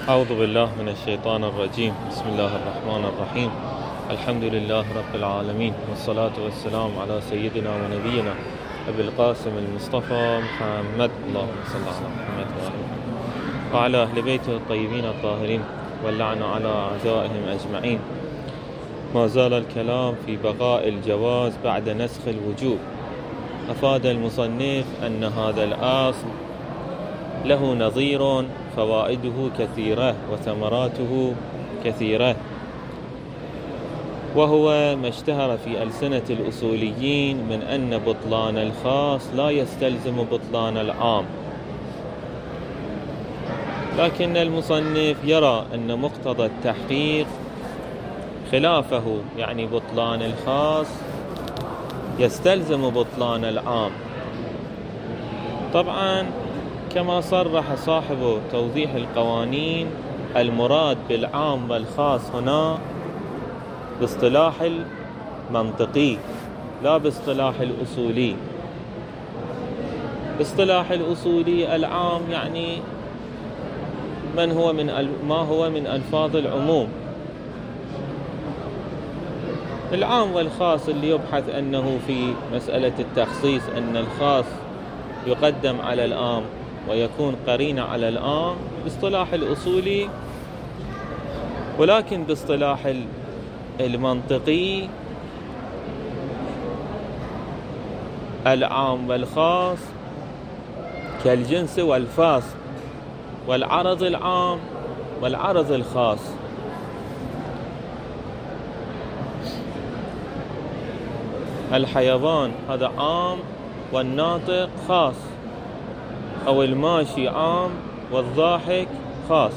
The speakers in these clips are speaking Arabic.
أعوذ بالله من الشيطان الرجيم. بسم الله الرحمن الرحيم. الحمد لله رب العالمين، والصلاة والسلام على سيدنا ونبينا أبي القاسم المصطفى محمد، اللهم صل على محمد وعلى أهل بيته الطيبين الطاهرين، واللعنة على أعدائهم أجمعين. ما زال الكلام في بقاء الجواز بعد نسخ الوجوب. أفاد المصنف أن هذا الأصل له نظير، فوائده كثيرة وثمراته كثيرة، وهو ما اشتهر في ألسنة الأصوليين من أن بطلان الخاص لا يستلزم بطلان العام، لكن المصنف يرى أن مقتضى التحقيق خلافه، يعني بطلان الخاص يستلزم بطلان العام. طبعا كما صرح صاحب توضيح القوانين، المراد بالعام والخاص هنا باصطلاح المنطقي لا باصطلاح الأصولي. باصطلاح الأصولي العام يعني ما هو من ألفاظ العموم. العام والخاص اللي يبحث أنه في مسألة التخصيص أن الخاص يقدم على العام ويكون قرينة على العام باصطلاح الأصولي، ولكن باصطلاح المنطقي العام والخاص كالجنس والفاصل، والعرض العام والعرض الخاص. الحيوان هذا عام والناطق خاص، أو الماشي عام والضاحك خاص.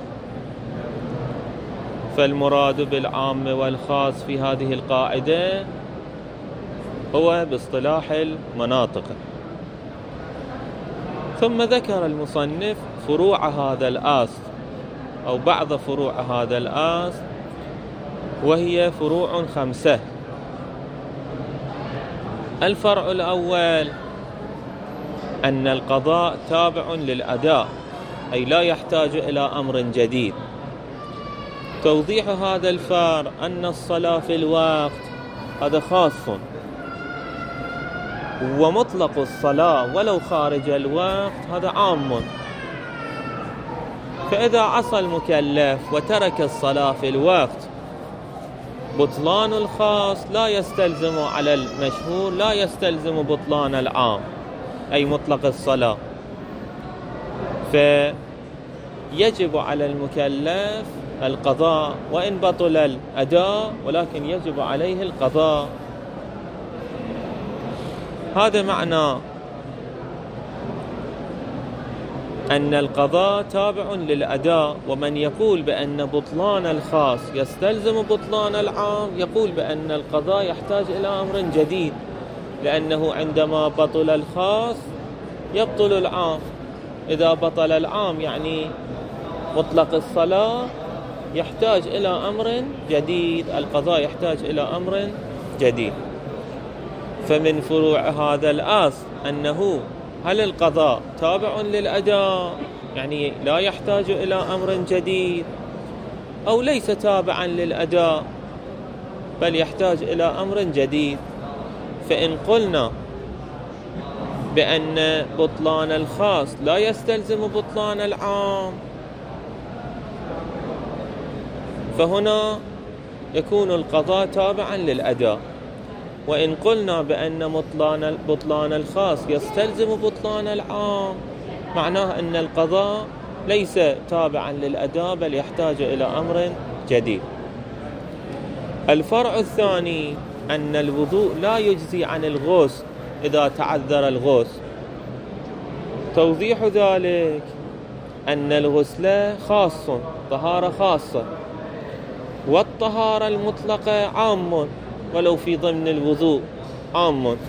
فالمراد بالعام والخاص في هذه القاعدة هو باصطلاح المناطق. ثم ذكر المصنف فروع هذا الأصل أو بعض فروع هذا الأصل، وهي فروع 5. الفرع الأول أن القضاء تابع للأداء، أي لا يحتاج إلى أمر جديد. توضيح هذا الفرع أن الصلاة في الوقت هذا خاص، ومطلق الصلاة ولو خارج الوقت هذا عام. فإذا عصى المكلف وترك الصلاة في الوقت، بطلان الخاص لا يستلزم على المشهور، لا يستلزم بطلان العام أي مطلق الصلاة. فيجب على المكلف القضاء وإن بطل الأداء، ولكن يجب عليه القضاء. هذا معنى أن القضاء تابع للأداء. ومن يقول بأن بطلان الخاص يستلزم بطلان العام يقول بأن القضاء يحتاج إلى أمر جديد، لأنه عندما بطل الخاص يبطل العام. إذا بطل العام يعني مطلق الصلاة يحتاج إلى أمر جديد، القضاء يحتاج إلى أمر جديد. فمن فروع هذا الأصل أنه هل القضاء تابع للأداء يعني لا يحتاج إلى أمر جديد، أو ليس تابعا للأداء بل يحتاج إلى أمر جديد. فإن قلنا بأن بطلان الخاص لا يستلزم بطلان العام، فهنا يكون القضاء تابعا للأداء. وإن قلنا بأن بطلان الخاص يستلزم بطلان العام، معناه أن القضاء ليس تابعا للأداء بل يحتاج إلى أمر جديد. الفرع الثاني أن الوضوء لا يجزي عن الغسل إذا تعذر الغسل. توضيح ذلك أن الغسل خاص، طهارة خاصة، والطهارة المطلقة عام ولو في ضمن الوضوء عام،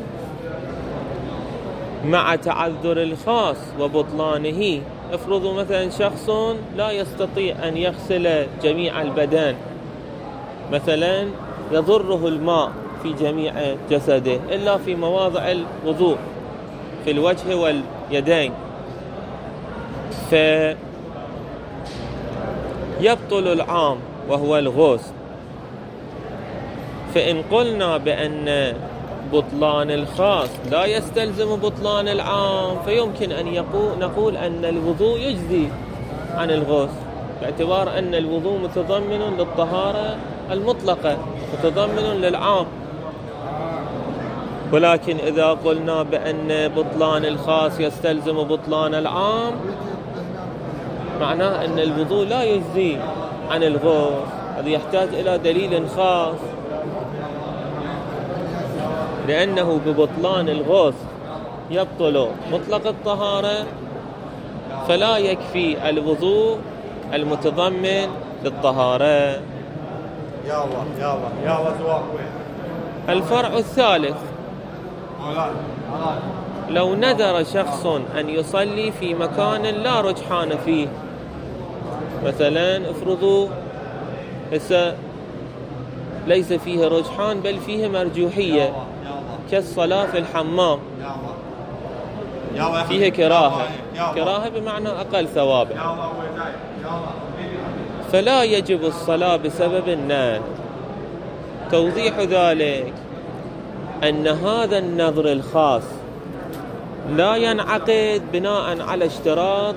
مع تعذر الخاص وبطلانه. افرضوا مثلا شخص لا يستطيع أن يغسل جميع البدن، مثلا يضره الماء في جميع جسده إلا في مواضع الوضوء في الوجه واليدين، يبطل العام وهو الغسل. فإن قلنا بأن بطلان الخاص لا يستلزم بطلان العام، فيمكن أن نقول أن الوضوء يجزي عن الغسل، باعتبار أن الوضوء متضمن للطهارة المطلقة، متضمن للعام. ولكن إذا قلنا بأن بطلان الخاص يستلزم بطلان العام، معناه أن الوضوء لا يجزي عن الغسل، هذا يحتاج إلى دليل خاص، لأنه ببطلان الغسل يبطل مطلق الطهارة، فلا يكفي الوضوء المتضمن للطهارة. يا الله يا الله يا الله. الفرع الثالث: لو نذر شخص أن يصلي في مكان لا رجحان فيه، مثلا افرضوا ليس فيه رجحان بل فيه مرجوحية، كالصلاة في الحمام، فيه كراهة بمعنى أقل ثوابا، فلا يجب الصلاة بسبب النذر. توضيح ذلك أن هذا النذر الخاص لا ينعقد بناء على اشتراط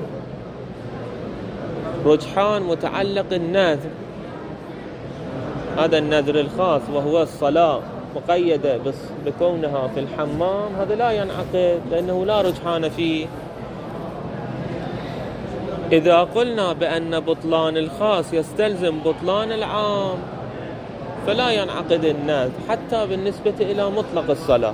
رجحان متعلق النذر. هذا النذر الخاص وهو الصلاة مقيدة بكونها في الحمام، هذا لا ينعقد لأنه لا رجحان فيه. إذا قلنا بأن بطلان الخاص يستلزم بطلان العام، فلا ينعقد النذر حتى بالنسبة إلى مطلق الصلاة،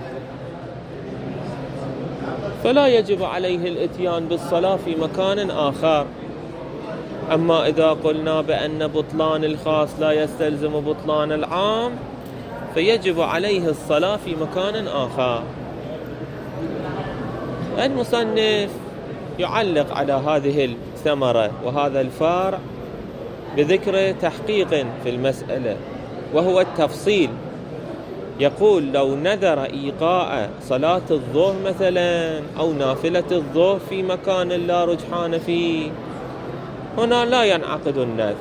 فلا يجب عليه الاتيان بالصلاة في مكان آخر. أما إذا قلنا بأن بطلان الخاص لا يستلزم بطلان العام، فيجب عليه الصلاة في مكان آخر. المصنف يعلق على هذه الثمرة وهذا الفرع بذكر تحقيق في المسألة، وهو التفصيل. يقول: لو نذر إيقاء صلاة الظهر مثلا أو نافلة الظهر في مكان لا رجحان فيه، هنا لا ينعقد النذر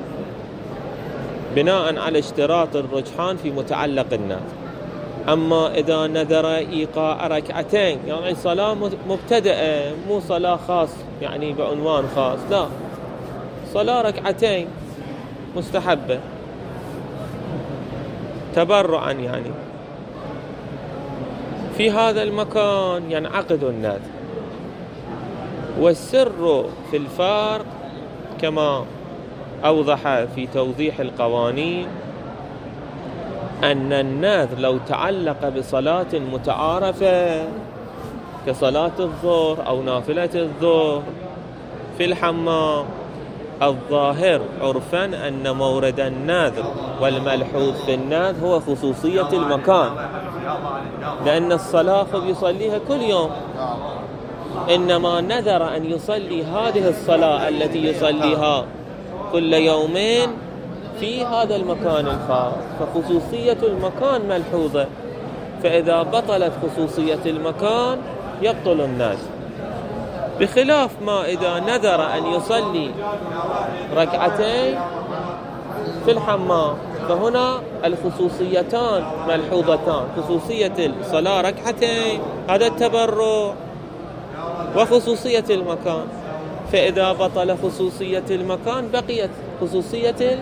بناء على اشتراط الرجحان في متعلق النذر. أما إذا نذر إيقاء ركعتين، يعني صلاة مبتدئة، مو صلاة خاص يعني بعنوان خاص، لا، صلاة ركعتين مستحبة تبرعا، يعني في هذا المكان ينعقد النذر. والسر في الفرق كما أوضح في توضيح القوانين أن النذر لو تعلق بصلاة متعارفة كصلاة الظهر أو نافلة الظهر في الحمام، الظاهر عرفا أن مورد النذر والملحوظ في النذر هو خصوصية المكان، لأن الصلاة يصليها كل يوم، إنما نذر أن يصلي هذه الصلاة التي يصليها كل يومين في هذا المكان الخاص، فخصوصية المكان ملحوظة. فإذا بطلت خصوصية المكان يبطل النذر، بخلاف ما إذا نذر أن يصلي ركعتين في الحمام، فهنا الخصوصيتان ملحوظتان، خصوصية الصلاة ركعتين هذا التبرع، وخصوصية المكان. فإذا بطل خصوصية المكان بقيت خصوصية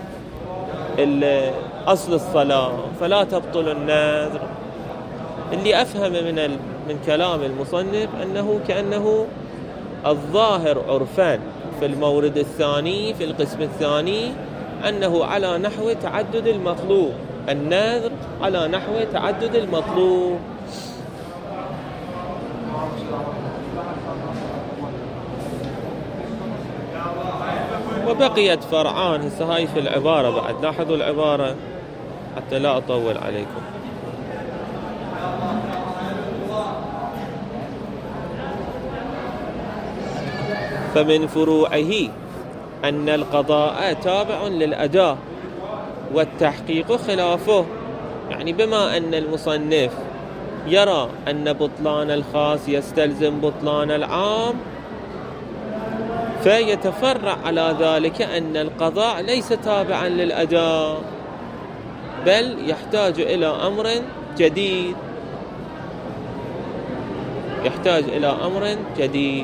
أصل الصلاة، فلا تبطل النذر. اللي أفهم من كلام المصنف أنه كأنه الظاهر عرفان في المورد الثاني في القسم الثاني أنه على نحو تعدد المطلوب، النذر على نحو تعدد المطلوب. وبقيت فرعان، هسه هاي في العبارة بعد، لاحظوا العبارة حتى لا أطول عليكم. فمن فروعه أن القضاء تابع للأداء والتحقيق خلافه، يعني بما أن المصنف يرى أن بطلان الخاص يستلزم بطلان العام، فيتفرع على ذلك أن القضاء ليس تابعا للأداء، بل يحتاج إلى أمر جديد، يحتاج إلى أمر جديد.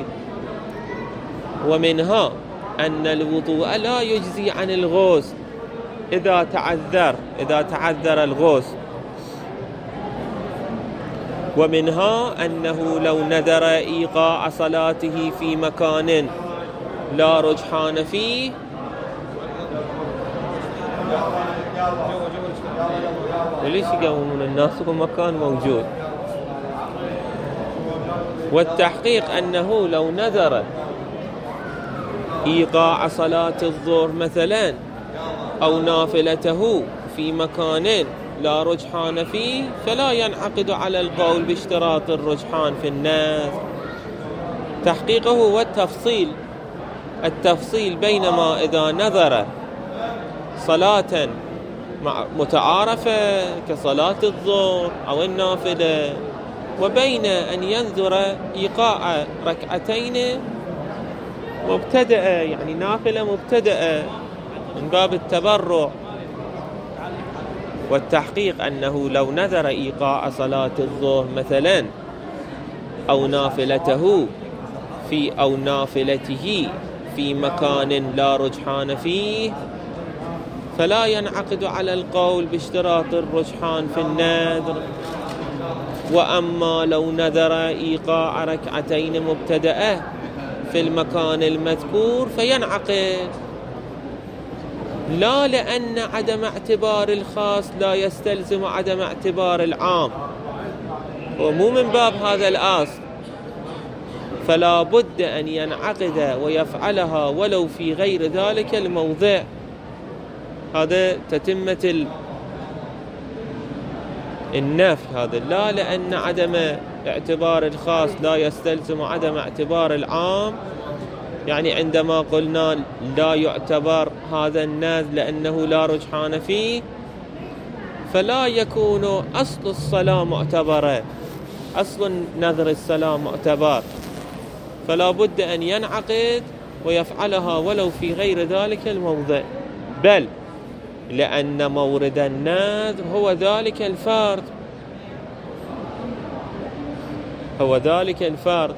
ومنها أن الوضوء لا يجزي عن الغسل إذا تعذر الغسل. ومنها أنه لو نذر إيقاع صلاته في مكان لا رجحان فيه وليش يقومون الناس بمكان موجود. والتحقيق أنه لو نذر إيقاع صلاة الظهر مثلا أو نافلته في مكان لا رجحان فيه فلا ينعقد على القول باشتراط الرجحان في الناس. تحقيقه هو التفصيل بينما إذا نذر صلاة متعارفة كصلاة الظهر أو النافلة، وبين أن ينذر إيقاع ركعتين مبتدأة، يعني نافلة مبتدأة من باب التبرع. والتحقيق أنه لو نذر إيقاع صلاة الظهر مثلا أو نافلته في مكان لا رجحان فيه فلا ينعقد على القول باشتراط الرجحان في النذر. وأما لو نذر إيقاع ركعتين مبتدأة في المكان المذكور فينعقد، لا لأن عدم اعتبار الخاص لا يستلزم عدم اعتبار العام، ومو من باب هذا الأصل، فلا بد أن ينعقد ويفعلها ولو في غير ذلك الموضع. هذا تتمة النفي، هذا لا لأن عدم اعتبار الخاص لا يستلزم عدم اعتبار العام، يعني عندما قلنا لا يعتبر هذا النذر لأنه لا رجحان فيه فلا يكون أصل الصلاة معتبرا، أصل نذر الصلاة معتبر، فلا بد أن ينعقد ويفعلها ولو في غير ذلك الموضع، بل لأن مورد النذر هو ذلك الفرد،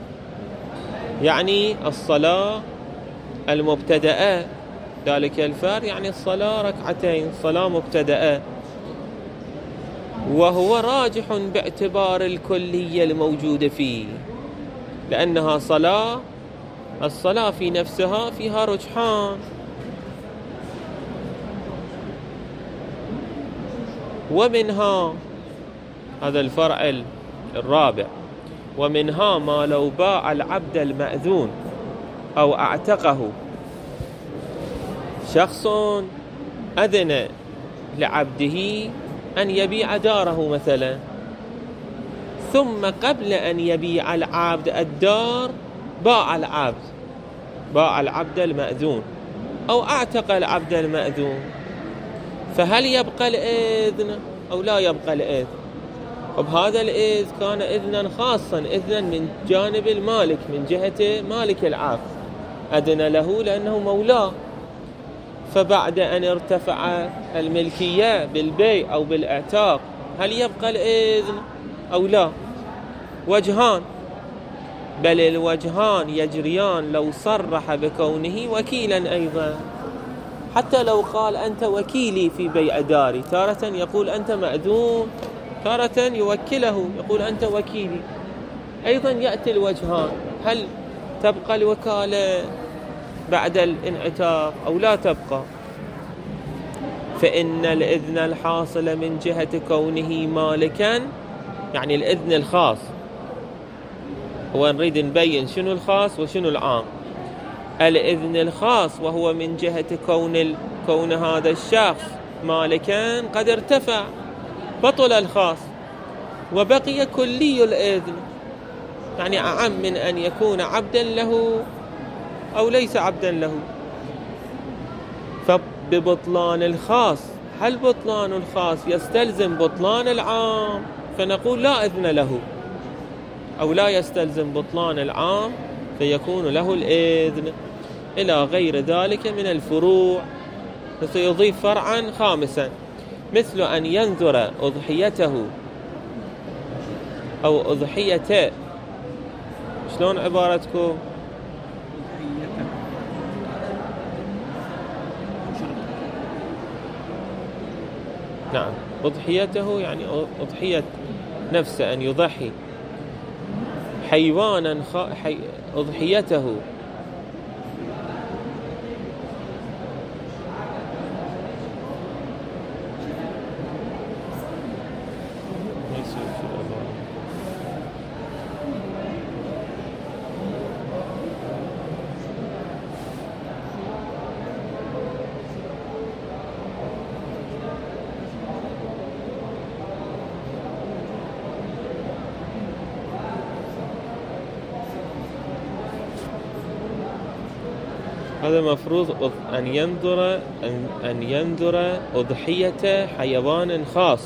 يعني الصلاة المبتدأة، ذلك الفرد يعني الصلاة ركعتين، صلاة مبتدأة، وهو راجح باعتبار الكلية الموجودة فيه، لأنها الصلاة في نفسها فيها رجحان. ومنها هذا الفرع الرابع، ومنها ما لو باع العبد المأذون أو اعتقه، شخص أذن لعبده أن يبيع داره مثلا، ثم قبل أن يبيع العبد الدار باع العبد المأذون أو اعتق العبد المأذون، فهل يبقى الإذن أو لا يبقى الإذن؟ وبهذا الإذن كان إذنا خاصا، إذنا من جانب المالك، من جهة مالك العبد، أذن له لأنه مولاه. فبعد أن ارتفع الملكية بالبيع أو بالاعتاق هل يبقى الإذن أو لا؟ وجهان، بل الوجهان يجريان لو صرح بكونه وكيلا أيضا، حتى لو قال أنت وكيلي في بيع داري، تارة يقول أنت مأذون، تارة يوكله يقول أنت وكيلي، أيضا يأتي الوجهان، هل تبقى الوكالة بعد الانعتاق أو لا تبقى؟ فإن الإذن الحاصل من جهة كونه مالكا، يعني الإذن الخاص، هو نريد نبين شنو الخاص وشنو العام. الإذن الخاص وهو من جهة كون هذا الشخص مالكا قد ارتفع، بطل الخاص وبقي كلي الإذن، يعني أعم من أن يكون عبدا له أو ليس عبدا له. فببطلان الخاص، هل بطلان الخاص يستلزم بطلان العام؟ فنقول لا إذن له، أو لا يستلزم بطلان العام فيكون له الإذن. إلى غير ذلك من الفروع، فسيضيف فرعا خامسا، مثل أن ينذر أضحيته أو أضحيته. شلون عبارتكم؟ نعم، أضحيته يعني أضحية نفسه، أن يضحي حيوانا أضحيته هذا مفروض أن ينذر أضحية حيوان خاص،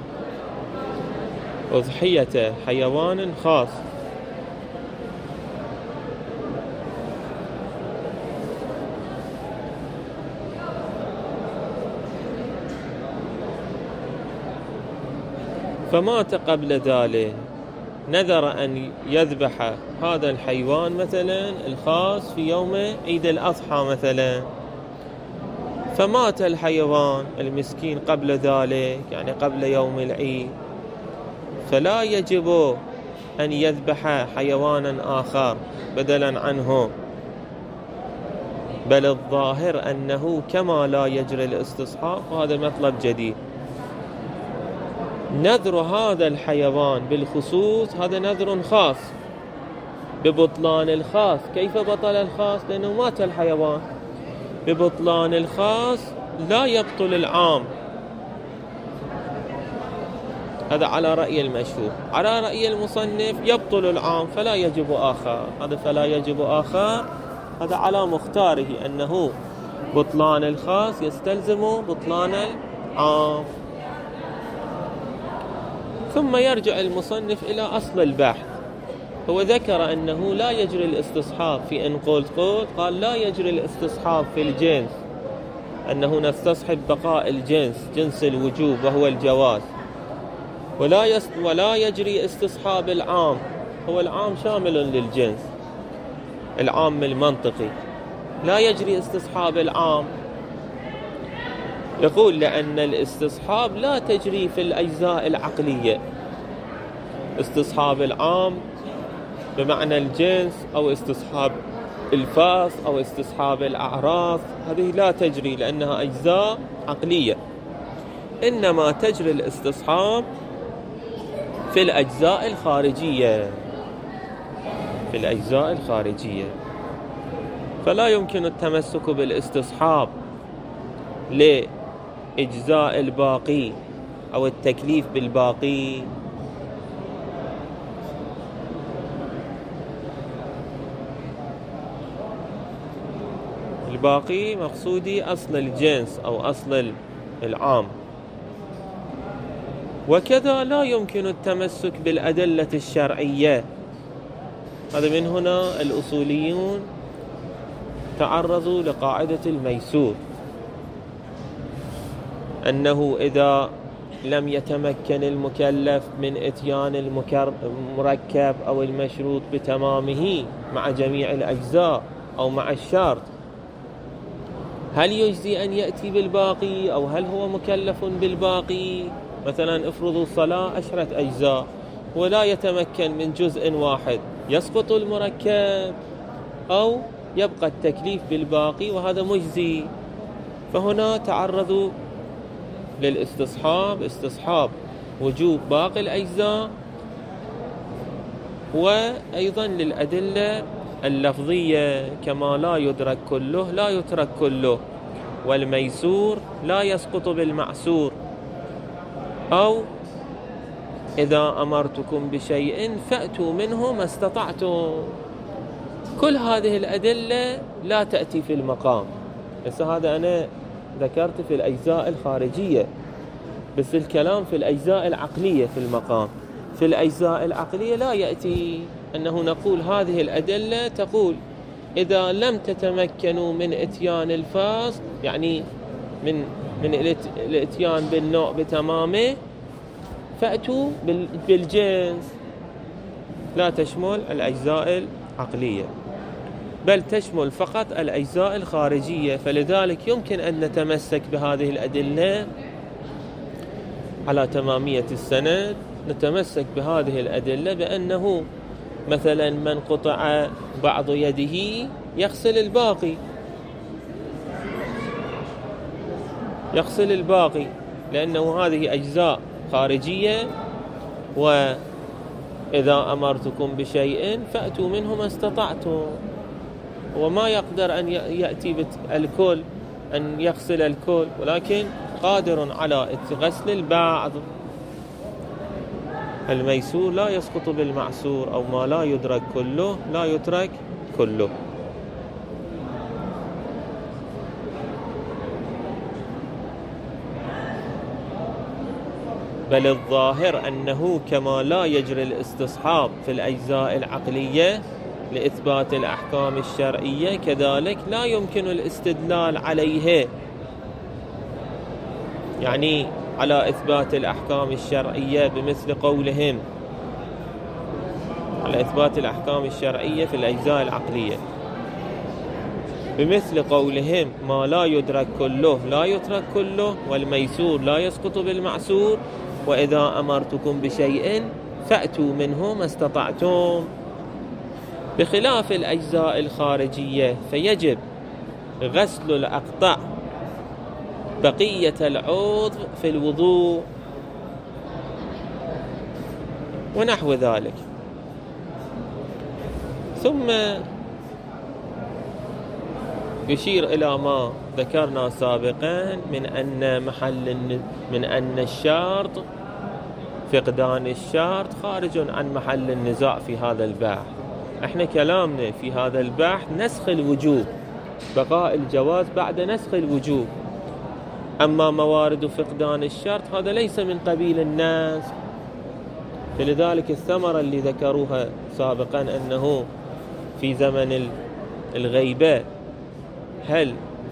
أضحية حيوان خاص. فمات قبل ذلك، نذر أن يذبح هذا الحيوان مثلا الخاص في يوم عيد الأضحى مثلا، فمات الحيوان المسكين قبل ذلك، يعني قبل يوم العيد، فلا يجب أن يذبح حيوانا آخر بدلا عنه، بل الظاهر أنه كما لا يجري الاستصحاب، وهذا مطلب جديد. نذر هذا الحيوان بالخصوص هذا نذر خاص ببطلان الخاص. كيف بطل الخاص؟ لأنه مات الحيوان. ببطلان الخاص لا يبطل العام، هذا على رأي المشهور. على رأي المصنف يبطل العام فلا يجب آخر، هذا فلا يجب آخر هذا على مختاره، أنه بطلان الخاص يستلزم بطلان العام. ثم يرجع المصنف إلى أصل البحث. هو ذكر أنه لا يجري الاستصحاب في إن قلت قال لا يجري الاستصحاب في الجنس، أنه نستصحب بقاء الجنس، جنس الوجوب وهو الجواز، ولا يجري استصحاب العام، هو العام شامل للجنس، العام المنطقي، لا يجري استصحاب العام. يقول لأن الاستصحاب لا تجري في الأجزاء العقلية، استصحاب العام بمعنى الجنس أو استصحاب الفاس أو استصحاب الأعراف، هذه لا تجري لأنها أجزاء عقلية، إنما تجري الاستصحاب في الأجزاء الخارجية، في الأجزاء الخارجية. فلا يمكن التمسك بالاستصحاب لإجزاء الباقي أو التكليف بالباقي. الباقي مقصودي أصل الجنس أو أصل العام. وكذا لا يمكن التمسك بالأدلة الشرعية. هذا من هنا الأصوليون تعرضوا لقاعدة الميسور، أنه إذا لم يتمكن المكلف من إتيان المركب أو المشروط بتمامه مع جميع الأجزاء أو مع الشرط، هل يجزي أن يأتي بالباقي أو هل هو مكلف بالباقي؟ مثلا افرضوا صلاة 10 أجزاء ولا يتمكن من جزء واحد، يسقط المركب أو يبقى التكليف بالباقي وهذا مجزي. فهنا تعرضوا للاستصحاب، استصحاب وجوب باقي الأجزاء، وأيضا للأدلة اللفظية، كما لا يدرك كله لا يترك كله، والميسور لا يسقط بالمعسور، أو إذا أمرتكم بشيء فأتوا منه ما استطعتم. كل هذه الأدلة لا تأتي في المقام. بس هذا أنا ذكرت في الأجزاء الخارجية، بس الكلام في الأجزاء العقلية في المقام. في الأجزاء العقلية لا يأتي أنه نقول هذه الأدلة تقول إذا لم تتمكنوا من إتيان الفصل، يعني من الإتيان بالنوع بتمامه، فأتوا بالجنس. لا تشمل الأجزاء العقلية، بل تشمل فقط الأجزاء الخارجية. فلذلك يمكن أن نتمسك بهذه الأدلة على تمامية السند. نتمسك بهذه الأدلة بأنه مثلا من قطع بعض يده يغسل الباقي، يغسل الباقي، لأنه هذه أجزاء خارجية. وإذا أمرتكم بشيء فأتوا منه ما استطعتم. وما يقدر أن يأتي بالكل، أن يغسل الكل، ولكن قادر على غسل البعض. الميسور لا يسقط بالمعسور، أو ما لا يدرك كله لا يترك كله. بل الظاهر أنه كما لا يجري الاستصحاب في الأجزاء العقلية لإثبات الأحكام الشرعية، كذلك لا يمكن الاستدلال عليه، يعني على إثبات الأحكام الشرعية بمثل قولهم، على إثبات الأحكام الشرعية في الأجزاء العقلية بمثل قولهم ما لا يدرك كله لا يترك كله، والميسور لا يسقط بالمعسور، وإذا أمرتكم بشيء فأتوا منه ما استطعتم. بخلاف الأجزاء الخارجية فيجب غسل الأقطع بقية العضو في الوضوء ونحو ذلك. ثم يشير إلى ما ذكرنا سابقا من أن الشرط، فقدان الشرط، خارج عن محل النزاع في هذا البحث. احنا كلامنا في هذا البحث نسخ الوجوب، بقاء الجواز بعد نسخ الوجوب. أما موارد فقدان الشرط هذا ليس من قبيل الناس. فلذلك الثمرة اللي ذكروها سابقا أنه في زمن الغيبة هل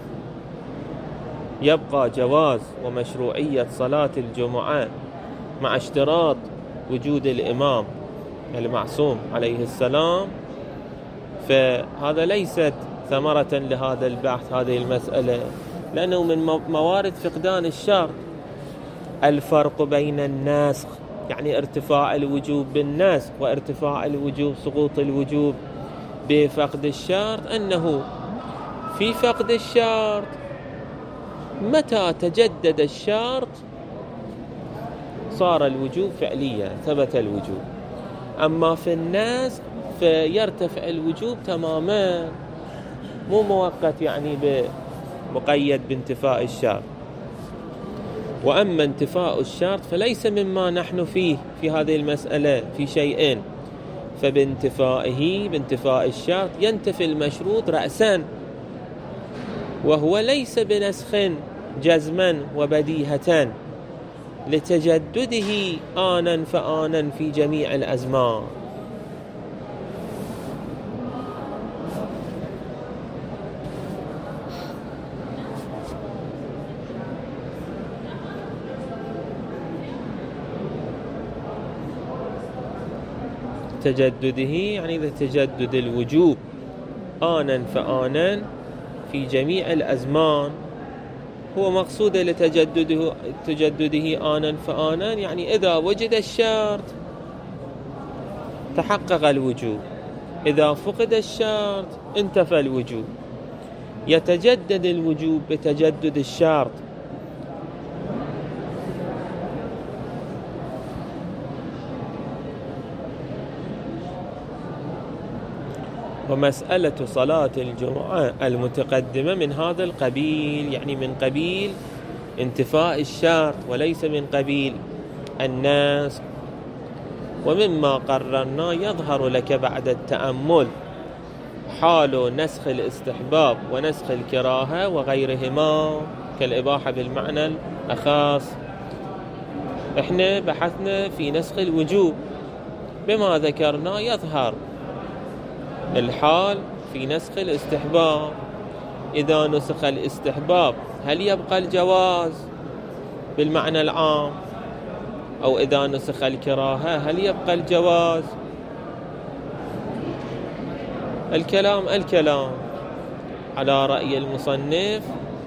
يبقى جواز ومشروعية صلاة الجمعة مع اشتراط وجود الإمام المعصوم عليه السلام، فهذا ليست ثمرة لهذا البحث هذه المسألة، لأنه من موارد فقدان الشرط. الفرق بين النسخ، يعني ارتفاع الوجوب بالنسخ، وارتفاع الوجوب، سقوط الوجوب بفقد الشرط، أنه في فقد الشرط متى تجدد الشرط صار الوجوب فعليا، ثبت الوجوب. أما في النسخ فيرتفع الوجوب تماما، مو مؤقت يعني مقيد بانتفاء الشرط. وأما انتفاء الشرط فليس مما نحن فيه في هذه المسألة في شيئين، بانتفاء الشرط ينتفي المشروط رأسا، وهو ليس بنسخ جزما وبديهة، لتجدده آنا فآنا في جميع الأزمان. تجدده يعني لتجدد الوجوب آنا فآنا في جميع الأزمان. هو مقصود لتجدده آنا فآنا، يعني إذا وجد الشرط تحقق الوجوب، إذا فقد الشرط انتفى الوجوب. يتجدد الوجوب بتجدد الشرط. ومسألة صلاة الجمعة المتقدمة من هذا القبيل، يعني من قبيل انتفاء الشرط وليس من قبيل النسخ. ومما قررنا يظهر لك بعد التأمل حال نسخ الاستحباب ونسخ الكراهة وغيرهما كالإباحة بالمعنى الأخاص. احنا بحثنا في نسخ الوجوب، بما ذكرنا يظهر الحال في نسخ الاستحباب. إذا نسخ الاستحباب هل يبقى الجواز بالمعنى العام؟ أو إذا نسخ الكراهة هل يبقى الجواز؟ الكلام على رأي المصنف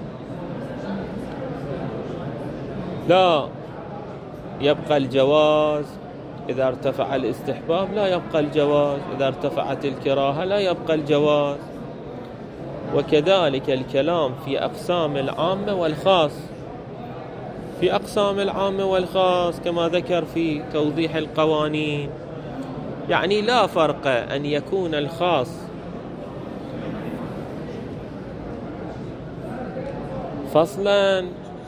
لا يبقى الجواز إذا ارتفع الاستحباب، لا يبقى الجواز إذا ارتفعت الكراهة، لا يبقى الجواز. وكذلك الكلام في أقسام العامة والخاص، في أقسام العامة والخاص كما ذكر في توضيح القوانين. يعني لا فرق أن يكون الخاص فصلا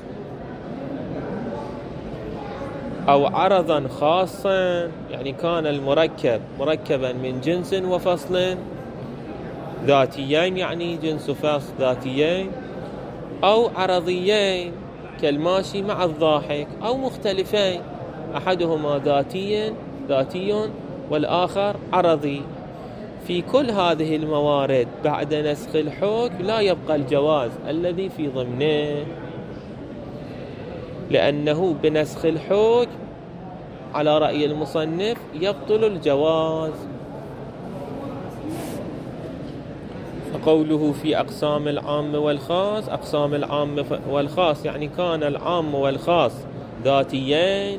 أو عرضا خاصا، يعني كان المركب مركبا من جنس وفصل ذاتيين، يعني جنس وفصل ذاتيين، أو عرضيين كالماشي مع الضاحك، أو مختلفين أحدهما ذاتي والآخر عرضي. في كل هذه الموارد بعد نسخ الحكم لا يبقى الجواز الذي في ضمنه، لأنه بنسخ الحكم على رأي المصنف يبطل الجواز. فقوله في أقسام العام والخاص، أقسام العام والخاص يعني كان العام والخاص ذاتيين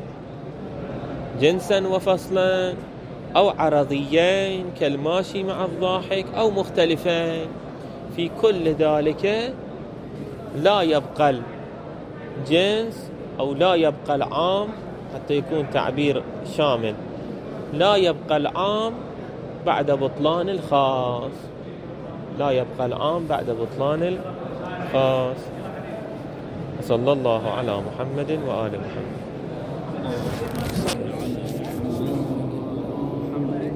جنسا وفصلا، أو عرضيين كالماشي مع الضاحك، أو مختلفين. في كل ذلك لا يبقى الجنس أو لا يبقى العام، حتى يكون تعبير شامل، لا يبقى العام بعد بطلان الخاص، لا يبقى العام بعد بطلان الخاص. صلى الله على محمد وآل محمد.